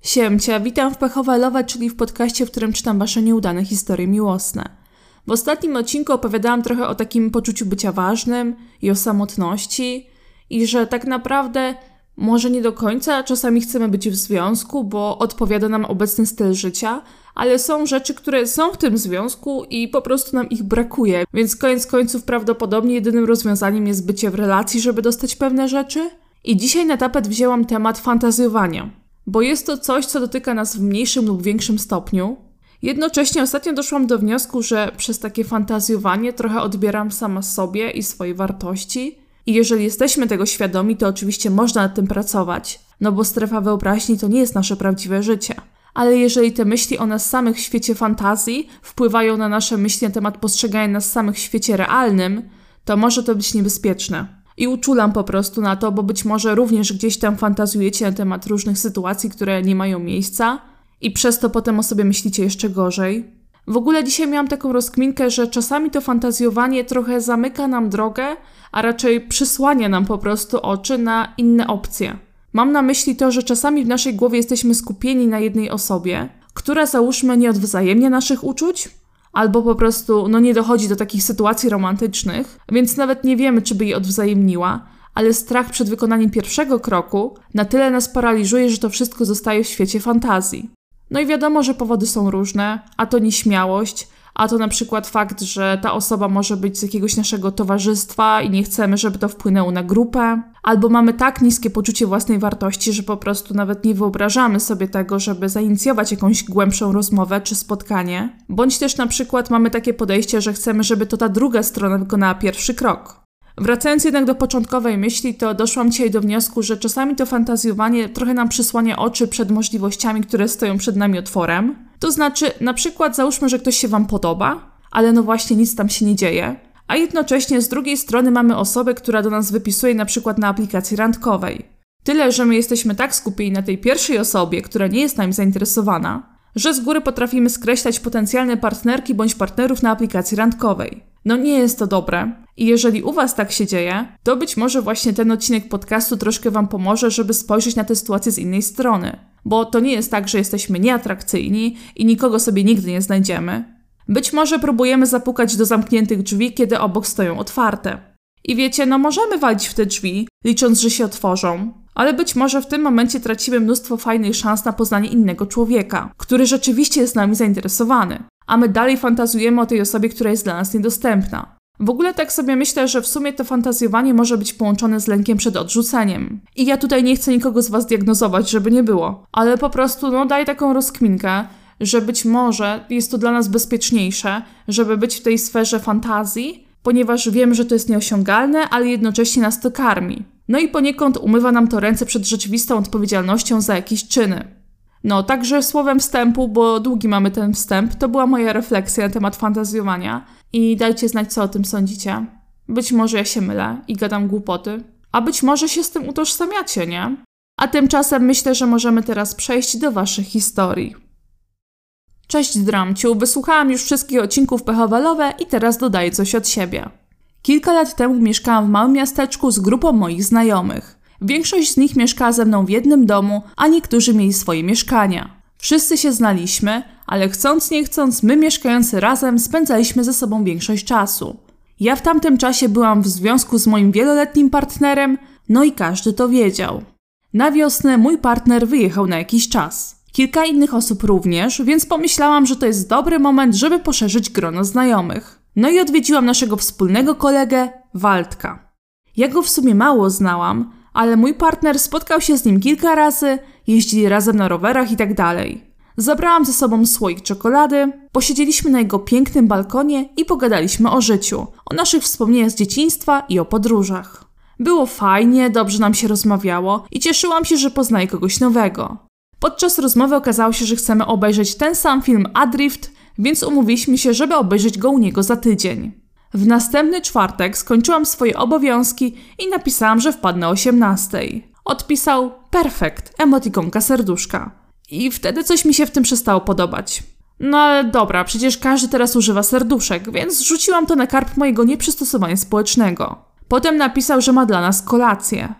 Siemcia, witam w Pechowe Love, czyli w podcaście, w którym czytam wasze nieudane historie miłosne. W ostatnim odcinku opowiadałam trochę o takim poczuciu bycia ważnym i o samotności i że tak naprawdę może nie do końca czasami chcemy być w związku, bo odpowiada nam obecny styl życia, ale są rzeczy, które są w tym związku i po prostu nam ich brakuje, więc koniec końców prawdopodobnie jedynym rozwiązaniem jest bycie w relacji, żeby dostać pewne rzeczy. I dzisiaj na tapet wzięłam temat fantazjowania, bo jest to coś, co dotyka nas w mniejszym lub większym stopniu. Jednocześnie ostatnio doszłam do wniosku, że przez takie fantazjowanie trochę odbieram sama sobie i swojej wartości. I jeżeli jesteśmy tego świadomi, to oczywiście można nad tym pracować, no bo strefa wyobraźni to nie jest nasze prawdziwe życie. Ale jeżeli te myśli o nas samych w świecie fantazji wpływają na nasze myśli na temat postrzegania nas samych w świecie realnym, to może to być niebezpieczne. I uczulam po prostu na to, bo być może również gdzieś tam fantazjujecie na temat różnych sytuacji, które nie mają miejsca i przez to potem o sobie myślicie jeszcze gorzej. W ogóle dzisiaj miałam taką rozkminkę, że czasami to fantazjowanie trochę zamyka nam drogę, a raczej przysłania nam po prostu oczy na inne opcje. Mam na myśli to, że czasami w naszej głowie jesteśmy skupieni na jednej osobie, która załóżmy nie odwzajemnia naszych uczuć, albo po prostu nie dochodzi do takich sytuacji romantycznych, więc nawet nie wiemy, czy by jej odwzajemniła, ale strach przed wykonaniem pierwszego kroku na tyle nas paraliżuje, że to wszystko zostaje w świecie fantazji. No i wiadomo, że powody są różne, a to nieśmiałość, a to na przykład fakt, że ta osoba może być z jakiegoś naszego towarzystwa i nie chcemy, żeby to wpłynęło na grupę, albo mamy tak niskie poczucie własnej wartości, że po prostu nawet nie wyobrażamy sobie tego, żeby zainicjować jakąś głębszą rozmowę czy spotkanie, bądź też na przykład mamy takie podejście, że chcemy, żeby to ta druga strona wykonała pierwszy krok. Wracając jednak do początkowej myśli, to doszłam dzisiaj do wniosku, że czasami to fantazjowanie trochę nam przysłania oczy przed możliwościami, które stoją przed nami otworem. To znaczy, na przykład załóżmy, że ktoś się wam podoba, ale no właśnie nic tam się nie dzieje, a jednocześnie z drugiej strony mamy osobę, która do nas wypisuje na przykład na aplikacji randkowej. Tyle, że my jesteśmy tak skupieni na tej pierwszej osobie, która nie jest nami zainteresowana, że z góry potrafimy skreślać potencjalne partnerki bądź partnerów na aplikacji randkowej. No nie jest to dobre. I jeżeli u was tak się dzieje, to być może właśnie ten odcinek podcastu troszkę wam pomoże, żeby spojrzeć na tę sytuację z innej strony. Bo to nie jest tak, że jesteśmy nieatrakcyjni i nikogo sobie nigdy nie znajdziemy. Być może próbujemy zapukać do zamkniętych drzwi, kiedy obok stoją otwarte. I wiecie, możemy walić w te drzwi, licząc, że się otworzą, ale być może w tym momencie tracimy mnóstwo fajnych szans na poznanie innego człowieka, który rzeczywiście jest nami zainteresowany. A my dalej fantazjujemy o tej osobie, która jest dla nas niedostępna. W ogóle tak sobie myślę, że w sumie to fantazjowanie może być połączone z lękiem przed odrzuceniem. I ja tutaj nie chcę nikogo z was diagnozować, żeby nie było. Ale po prostu daję taką rozkminkę, że być może jest to dla nas bezpieczniejsze, żeby być w tej sferze fantazji, ponieważ wiemy, że to jest nieosiągalne, ale jednocześnie nas to karmi. No i poniekąd umywa nam to ręce przed rzeczywistą odpowiedzialnością za jakieś czyny. Także słowem wstępu, bo długi mamy ten wstęp, to była moja refleksja na temat fantazjowania i dajcie znać, co o tym sądzicie. Być może ja się mylę i gadam głupoty, a być może się z tym utożsamiacie, nie? A tymczasem myślę, że możemy teraz przejść do waszych historii. Cześć Dramciu, wysłuchałam już wszystkich odcinków Pechowe Love i teraz dodaję coś od siebie. Kilka lat temu mieszkałam w małym miasteczku z grupą moich znajomych. Większość z nich mieszkała ze mną w jednym domu, a niektórzy mieli swoje mieszkania. Wszyscy się znaliśmy, ale chcąc nie chcąc, my mieszkający razem spędzaliśmy ze sobą większość czasu. Ja w tamtym czasie byłam w związku z moim wieloletnim partnerem, i każdy to wiedział. Na wiosnę mój partner wyjechał na jakiś czas. Kilka innych osób również, więc pomyślałam, że to jest dobry moment, żeby poszerzyć grono znajomych. I odwiedziłam naszego wspólnego kolegę, Waldka. Ja go w sumie mało znałam, ale mój partner spotkał się z nim kilka razy, jeździli razem na rowerach i tak dalej. Zabrałam ze sobą słoik czekolady, posiedzieliśmy na jego pięknym balkonie i pogadaliśmy o życiu, o naszych wspomnieniach z dzieciństwa i o podróżach. Było fajnie, dobrze nam się rozmawiało i cieszyłam się, że poznaję kogoś nowego. Podczas rozmowy okazało się, że chcemy obejrzeć ten sam film Adrift, więc umówiliśmy się, żeby obejrzeć go u niego za tydzień. W następny czwartek skończyłam swoje obowiązki i napisałam, że wpadnę o 18:00. Odpisał perfekt, emotikonka serduszka. I wtedy coś mi się w tym przestało podobać. Ale dobra, przecież każdy teraz używa serduszek, więc rzuciłam to na karp mojego nieprzystosowania społecznego. Potem napisał, że ma dla nas kolację.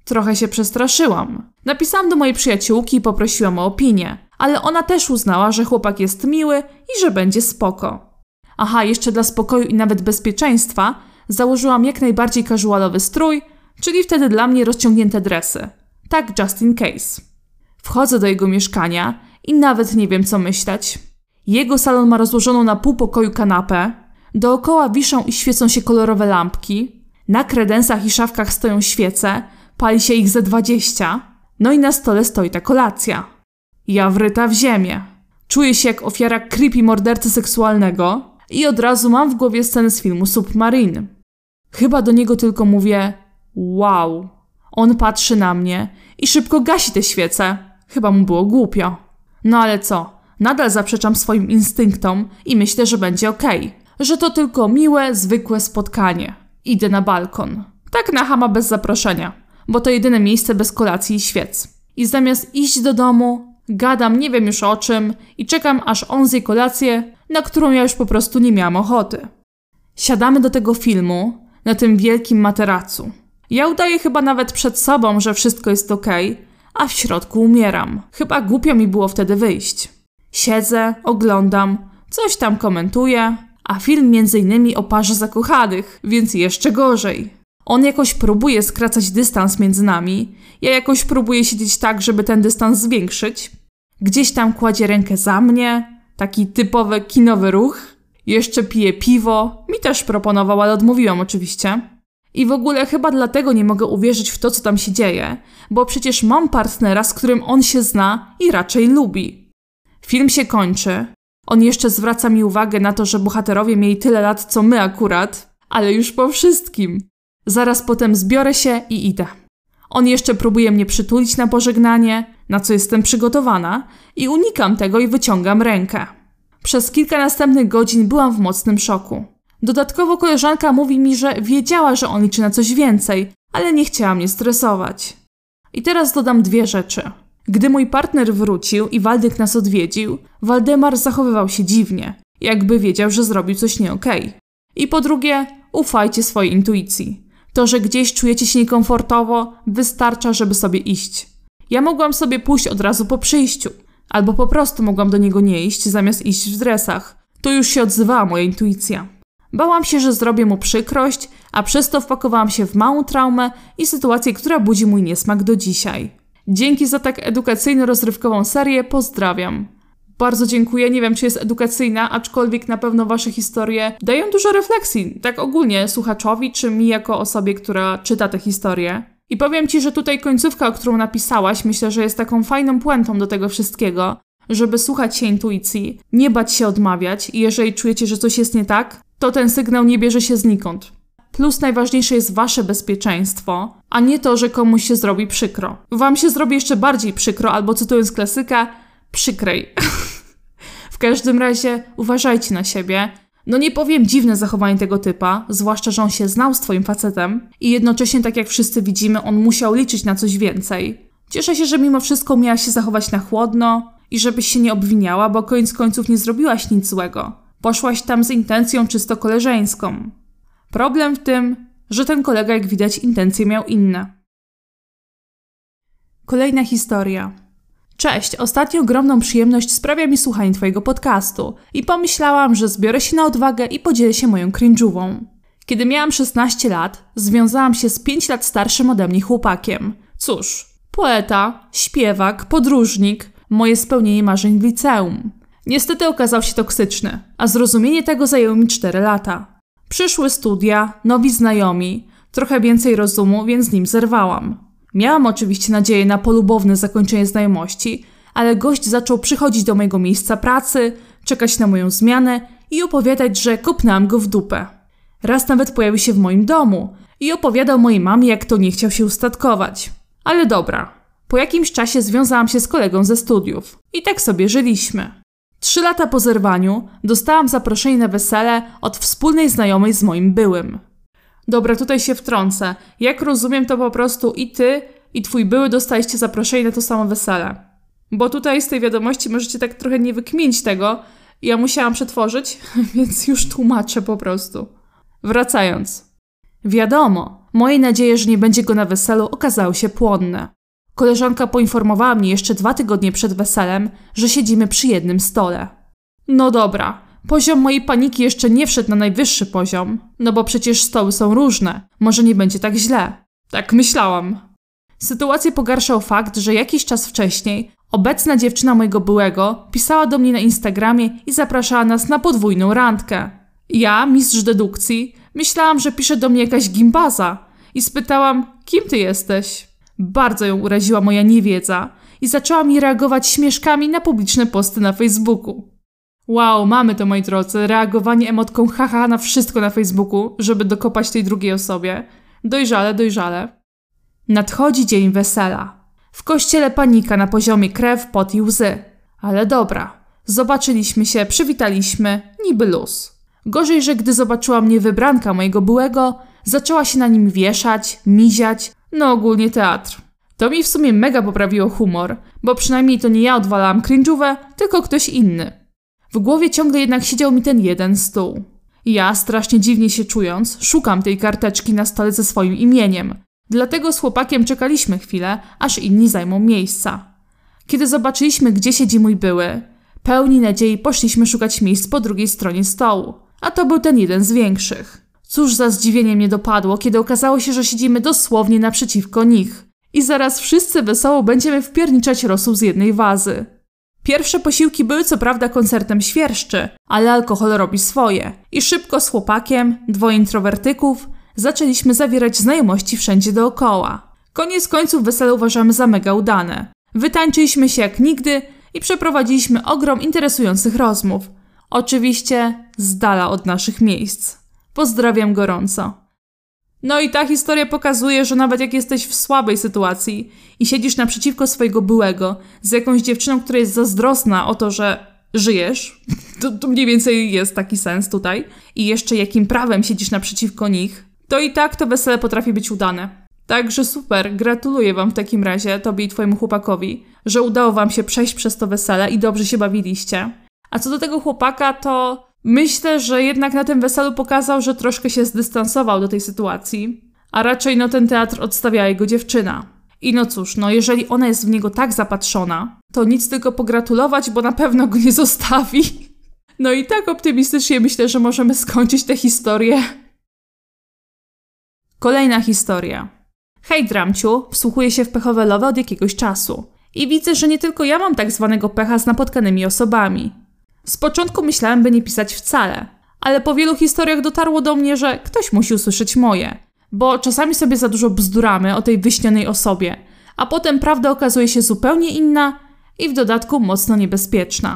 Trochę się przestraszyłam. Napisałam do mojej przyjaciółki i poprosiłam o opinię, ale ona też uznała, że chłopak jest miły i że będzie spoko. Aha, jeszcze dla spokoju i nawet bezpieczeństwa założyłam jak najbardziej casualowy strój, czyli wtedy dla mnie rozciągnięte dresy. Tak just in case. Wchodzę do jego mieszkania i nawet nie wiem co myśleć. Jego salon ma rozłożoną na pół pokoju kanapę, dookoła wiszą i świecą się kolorowe lampki, na kredensach i szafkach stoją świece, pali się ich ze 20, no i na stole stoi ta kolacja. Ja wryta w ziemię. Czuję się jak ofiara creepy mordercy seksualnego i od razu mam w głowie scenę z filmu Submarine. Chyba do niego tylko mówię wow. On patrzy na mnie i szybko gasi te świece. Chyba mu było głupio. No ale co? Nadal zaprzeczam swoim instynktom i myślę, że będzie okej. Że to tylko miłe, zwykłe spotkanie. Idę na balkon. Tak na chama bez zaproszenia, bo to jedyne miejsce bez kolacji i świec. I zamiast iść do domu, gadam nie wiem już o czym i czekam aż on zje kolację, na którą ja już po prostu nie miałam ochoty. Siadamy do tego filmu na tym wielkim materacu. Ja udaję chyba nawet przed sobą, że wszystko jest okej, a w środku umieram. Chyba głupio mi było wtedy wyjść. Siedzę, oglądam, coś tam komentuję, a film między innymi o parze zakochanych, więc jeszcze gorzej. On jakoś próbuje skracać dystans między nami, ja jakoś próbuję siedzieć tak, żeby ten dystans zwiększyć. Gdzieś tam kładzie rękę za mnie, taki typowy kinowy ruch. Jeszcze pije piwo, mi też proponował, ale odmówiłam oczywiście. I w ogóle chyba dlatego nie mogę uwierzyć w to, co tam się dzieje, bo przecież mam partnera, z którym on się zna i raczej lubi. Film się kończy. On jeszcze zwraca mi uwagę na to, że bohaterowie mieli tyle lat, co my akurat, ale już po wszystkim. Zaraz potem zbiorę się i idę. On jeszcze próbuje mnie przytulić na pożegnanie, na co jestem przygotowana i unikam tego i wyciągam rękę. Przez kilka następnych godzin byłam w mocnym szoku. Dodatkowo koleżanka mówi mi, że wiedziała, że on liczy na coś więcej, ale nie chciała mnie stresować. I teraz dodam 2 rzeczy. Gdy mój partner wrócił i Waldyk nas odwiedził, Waldemar zachowywał się dziwnie, jakby wiedział, że zrobił coś nie okej. I po drugie, ufajcie swojej intuicji. To, że gdzieś czujecie się niekomfortowo, wystarcza, żeby sobie iść. Ja mogłam sobie pójść od razu po przyjściu, albo po prostu mogłam do niego nie iść, zamiast iść w dresach. Tu już się odzywała moja intuicja. Bałam się, że zrobię mu przykrość, a przez to wpakowałam się w małą traumę i sytuację, która budzi mój niesmak do dzisiaj. Dzięki za tak edukacyjno-rozrywkową serię, pozdrawiam. Bardzo dziękuję, nie wiem czy jest edukacyjna, aczkolwiek na pewno wasze historie dają dużo refleksji, tak ogólnie słuchaczowi czy mi jako osobie, która czyta te historie. I powiem ci, że tutaj końcówka, o którą napisałaś, myślę, że jest taką fajną puentą do tego wszystkiego, żeby słuchać się intuicji, nie bać się odmawiać i jeżeli czujecie, że coś jest nie tak, to ten sygnał nie bierze się znikąd. Plus najważniejsze jest wasze bezpieczeństwo, a nie to, że komuś się zrobi przykro. Wam się zrobi jeszcze bardziej przykro, albo cytując klasyka, przykrej. W każdym razie uważajcie na siebie. No nie powiem dziwne zachowanie tego typa, zwłaszcza, że on się znał z twoim facetem i jednocześnie, tak jak wszyscy widzimy, on musiał liczyć na coś więcej. Cieszę się, że mimo wszystko umiałaś się zachować na chłodno i żebyś się nie obwiniała, bo koniec końców nie zrobiłaś nic złego. Poszłaś tam z intencją czysto koleżeńską. Problem w tym, że ten kolega, jak widać, intencje miał inne. Kolejna historia. Cześć, ostatnio ogromną przyjemność sprawia mi słuchanie twojego podcastu i pomyślałam, że zbiorę się na odwagę i podzielę się moją cringe'ową. Kiedy miałam 16 lat, związałam się z 5 lat starszym ode mnie chłopakiem. Cóż, poeta, śpiewak, podróżnik, moje spełnienie marzeń w liceum. Niestety okazał się toksyczny, a zrozumienie tego zajęło mi 4 lata. Przyszły studia, nowi znajomi, trochę więcej rozumu, więc z nim zerwałam. Miałam oczywiście nadzieję na polubowne zakończenie znajomości, ale gość zaczął przychodzić do mojego miejsca pracy, czekać na moją zmianę i opowiadać, że kopnęłam go w dupę. Raz nawet pojawił się w moim domu i opowiadał mojej mamie, jak to nie chciał się ustatkować. Ale dobra, po jakimś czasie związałam się z kolegą ze studiów i tak sobie żyliśmy. 3 lata po zerwaniu dostałam zaproszenie na wesele od wspólnej znajomej z moim byłym. Dobra, tutaj się wtrącę. Jak rozumiem, to po prostu i ty, i twój były dostaliście zaproszenie na to samo wesele. Bo tutaj z tej wiadomości możecie tak trochę nie wykminić tego. Ja musiałam przetworzyć, więc już tłumaczę po prostu. Wracając. Wiadomo, Moje nadzieje, że nie będzie go na weselu, okazały się płonne. Koleżanka poinformowała mnie jeszcze 2 tygodnie przed weselem, że siedzimy przy jednym stole. No dobra, poziom mojej paniki jeszcze nie wszedł na najwyższy poziom, no bo przecież stoły są różne, może nie będzie tak źle. Tak myślałam. Sytuację pogarszał fakt, że jakiś czas wcześniej obecna dziewczyna mojego byłego pisała do mnie na Instagramie i zapraszała nas na podwójną randkę. Ja, mistrz dedukcji, myślałam, że pisze do mnie jakaś gimbaza i spytałam, kim ty jesteś? Bardzo ją uraziła moja niewiedza i zaczęła mi reagować śmieszkami na publiczne posty na Facebooku. Wow, mamy to, moi drodzy, reagowanie emotką haha na wszystko na Facebooku, żeby dokopać tej drugiej osobie. Dojrzale, dojrzale. Nadchodzi dzień wesela. W kościele panika na poziomie krew, pot i łzy. Ale dobra, zobaczyliśmy się, przywitaliśmy, niby luz. Gorzej, że gdy zobaczyła mnie wybranka mojego byłego, zaczęła się na nim wieszać, miziać, no ogólnie teatr. To mi w sumie mega poprawiło humor, bo przynajmniej to nie ja odwalałam cringe'ówę, tylko ktoś inny. W głowie ciągle jednak siedział mi ten jeden stół. Ja, strasznie dziwnie się czując, szukam tej karteczki na stole ze swoim imieniem. Dlatego z chłopakiem czekaliśmy chwilę, aż inni zajmą miejsca. Kiedy zobaczyliśmy, gdzie siedzi mój były, pełni nadziei poszliśmy szukać miejsc po drugiej stronie stołu. A to był ten jeden z większych. Cóż za zdziwienie mnie dopadło, kiedy okazało się, że siedzimy dosłownie naprzeciwko nich. I zaraz wszyscy wesoło będziemy wpierniczać rosół z jednej wazy. Pierwsze posiłki były co prawda koncertem świerszczy, ale alkohol robi swoje. I szybko z chłopakiem, 2 introwertyków, zaczęliśmy zawierać znajomości wszędzie dookoła. Koniec końców wesele uważamy za mega udane. Wytańczyliśmy się jak nigdy i przeprowadziliśmy ogrom interesujących rozmów. Oczywiście z dala od naszych miejsc. Pozdrawiam gorąco. No i ta historia pokazuje, że nawet jak jesteś w słabej sytuacji i siedzisz naprzeciwko swojego byłego z jakąś dziewczyną, która jest zazdrosna o to, że żyjesz, to mniej więcej jest taki sens tutaj, i jeszcze jakim prawem siedzisz naprzeciwko nich, to i tak to wesele potrafi być udane. Także super, gratuluję wam w takim razie, tobie i twojemu chłopakowi, że udało wam się przejść przez to wesele i dobrze się bawiliście. A co do tego chłopaka, to myślę, że jednak na tym weselu pokazał, że troszkę się zdystansował do tej sytuacji, a raczej ten teatr odstawiała jego dziewczyna. I no cóż, jeżeli ona jest w niego tak zapatrzona, to nic tylko pogratulować, bo na pewno go nie zostawi. No i tak optymistycznie myślę, że możemy skończyć tę historię. Kolejna historia. Hej Dramciu, wsłuchuję się w pechowe love od jakiegoś czasu. I widzę, że nie tylko ja mam tak zwanego pecha z napotkanymi osobami. Z początku myślałem, by nie pisać wcale, ale po wielu historiach dotarło do mnie, że ktoś musi usłyszeć moje, bo czasami sobie za dużo bzduramy o tej wyśnionej osobie, a potem prawda okazuje się zupełnie inna i w dodatku mocno niebezpieczna.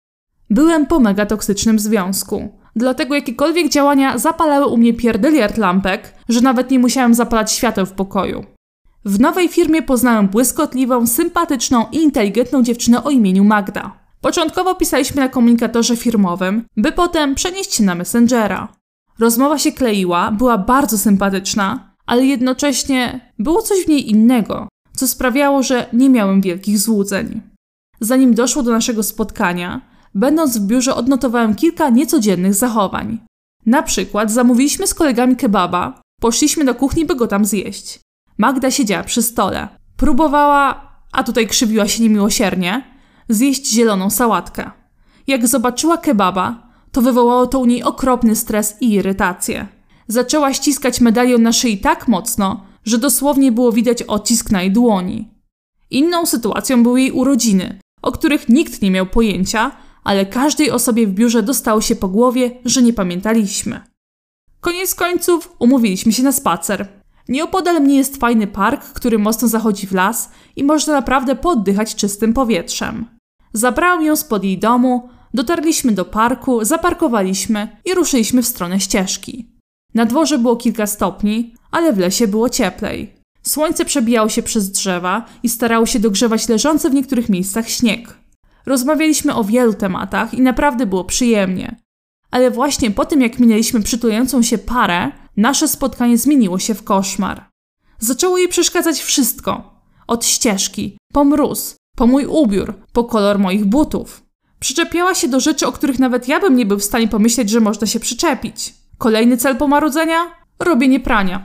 Byłem po mega toksycznym związku, dlatego jakiekolwiek działania zapalały u mnie pierdeliard lampek, że nawet nie musiałem zapalać świateł w pokoju. W nowej firmie poznałem błyskotliwą, sympatyczną i inteligentną dziewczynę o imieniu Magda. Początkowo pisaliśmy na komunikatorze firmowym, by potem przenieść się na Messengera. Rozmowa się kleiła, była bardzo sympatyczna, ale jednocześnie było coś w niej innego, co sprawiało, że nie miałem wielkich złudzeń. Zanim doszło do naszego spotkania, będąc w biurze odnotowałem kilka niecodziennych zachowań. Na przykład zamówiliśmy z kolegami kebaba, poszliśmy do kuchni, by go tam zjeść. Magda siedziała przy stole. Próbowała, a tutaj krzywiła się niemiłosiernie, zjeść zieloną sałatkę. Jak zobaczyła kebaba, to wywołało to u niej okropny stres i irytację. Zaczęła ściskać medalion na szyi tak mocno, że dosłownie było widać odcisk na jej dłoni. Inną sytuacją były jej urodziny, o których nikt nie miał pojęcia, ale każdej osobie w biurze dostało się po głowie, że nie pamiętaliśmy. Koniec końców umówiliśmy się na spacer. Nieopodal mnie jest fajny park, który mocno zachodzi w las i można naprawdę pooddychać czystym powietrzem. Zabrałam ją spod jej domu, dotarliśmy do parku, zaparkowaliśmy i ruszyliśmy w stronę ścieżki. Na dworze było kilka stopni, ale w lesie było cieplej. Słońce przebijało się przez drzewa i starało się dogrzewać leżący w niektórych miejscach śnieg. Rozmawialiśmy o wielu tematach i naprawdę było przyjemnie. Ale właśnie po tym, jak minęliśmy przytulającą się parę, nasze spotkanie zmieniło się w koszmar. Zaczęło jej przeszkadzać wszystko. Od ścieżki, po mróz, po mój ubiór, po kolor moich butów. Przyczepiała się do rzeczy, o których nawet ja bym nie był w stanie pomyśleć, że można się przyczepić. Kolejny cel pomarudzenia? Robienie prania.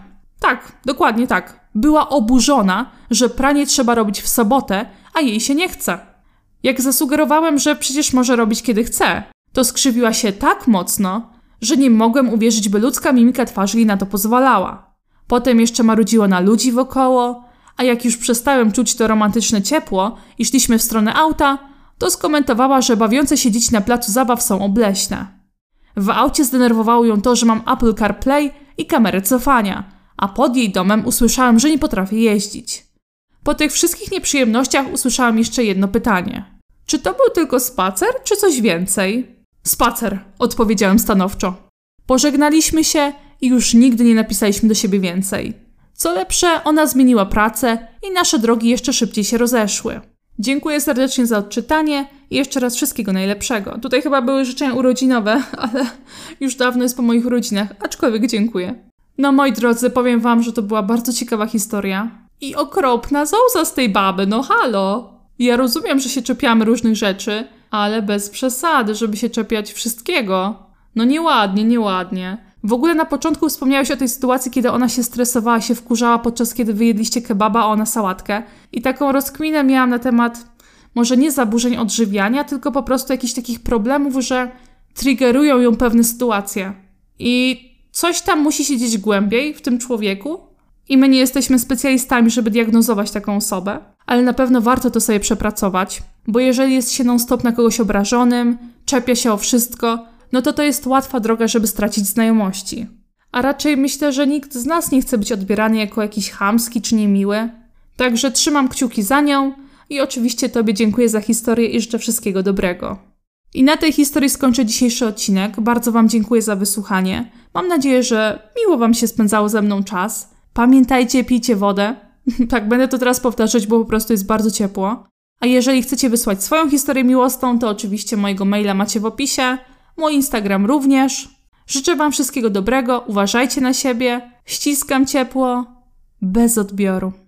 Tak, dokładnie tak. Była oburzona, że pranie trzeba robić w sobotę, a jej się nie chce. Jak zasugerowałem, że przecież może robić kiedy chce, to skrzywiła się tak mocno, że nie mogłem uwierzyć, by ludzka mimika twarzy jej na to pozwalała. Potem jeszcze marudziło na ludzi wokoło, a jak już przestałem czuć to romantyczne ciepło i szliśmy w stronę auta, to skomentowała, że bawiące się dzieci na placu zabaw są obleśne. W aucie zdenerwowało ją to, że mam Apple CarPlay i kamerę cofania, a pod jej domem usłyszałem, że nie potrafię jeździć. Po tych wszystkich nieprzyjemnościach usłyszałam jeszcze jedno pytanie. Czy to był tylko spacer, czy coś więcej? Spacer, odpowiedziałem stanowczo. Pożegnaliśmy się i już nigdy nie napisaliśmy do siebie więcej. Co lepsze, ona zmieniła pracę i nasze drogi jeszcze szybciej się rozeszły. Dziękuję serdecznie za odczytanie i jeszcze raz wszystkiego najlepszego. Tutaj chyba były życzenia urodzinowe, ale już dawno jest po moich urodzinach, aczkolwiek dziękuję. No moi drodzy, powiem wam, że to była bardzo ciekawa historia. I okropna zauza z tej baby, no halo! Ja rozumiem, że się czepiamy różnych rzeczy, ale bez przesady, żeby się czepiać wszystkiego. No nieładnie. W ogóle na początku wspomniałeś o tej sytuacji, kiedy ona się stresowała, się wkurzała podczas kiedy wy jedliście kebaba, a ona sałatkę. I taką rozkminę miałam na temat może nie zaburzeń odżywiania, tylko po prostu jakichś takich problemów, że triggerują ją pewne sytuacje. I coś tam musi się dziać głębiej w tym człowieku. I my nie jesteśmy specjalistami, żeby diagnozować taką osobę. Ale na pewno warto to sobie przepracować. Bo jeżeli jest się non-stop na kogoś obrażonym, czepia się o wszystko, no to jest łatwa droga, żeby stracić znajomości. A raczej myślę, że nikt z nas nie chce być odbierany jako jakiś chamski czy niemiły. Także trzymam kciuki za nią i oczywiście tobie dziękuję za historię i życzę wszystkiego dobrego. I na tej historii skończę dzisiejszy odcinek. Bardzo wam dziękuję za wysłuchanie. Mam nadzieję, że miło wam się spędzało ze mną czas. Pamiętajcie, pijcie wodę. Tak, będę to teraz powtarzać, bo po prostu jest bardzo ciepło. A jeżeli chcecie wysłać swoją historię miłosną, to oczywiście mojego maila macie w opisie. Mój Instagram również. Życzę wam wszystkiego dobrego, uważajcie na siebie, ściskam ciepło, bez odbioru.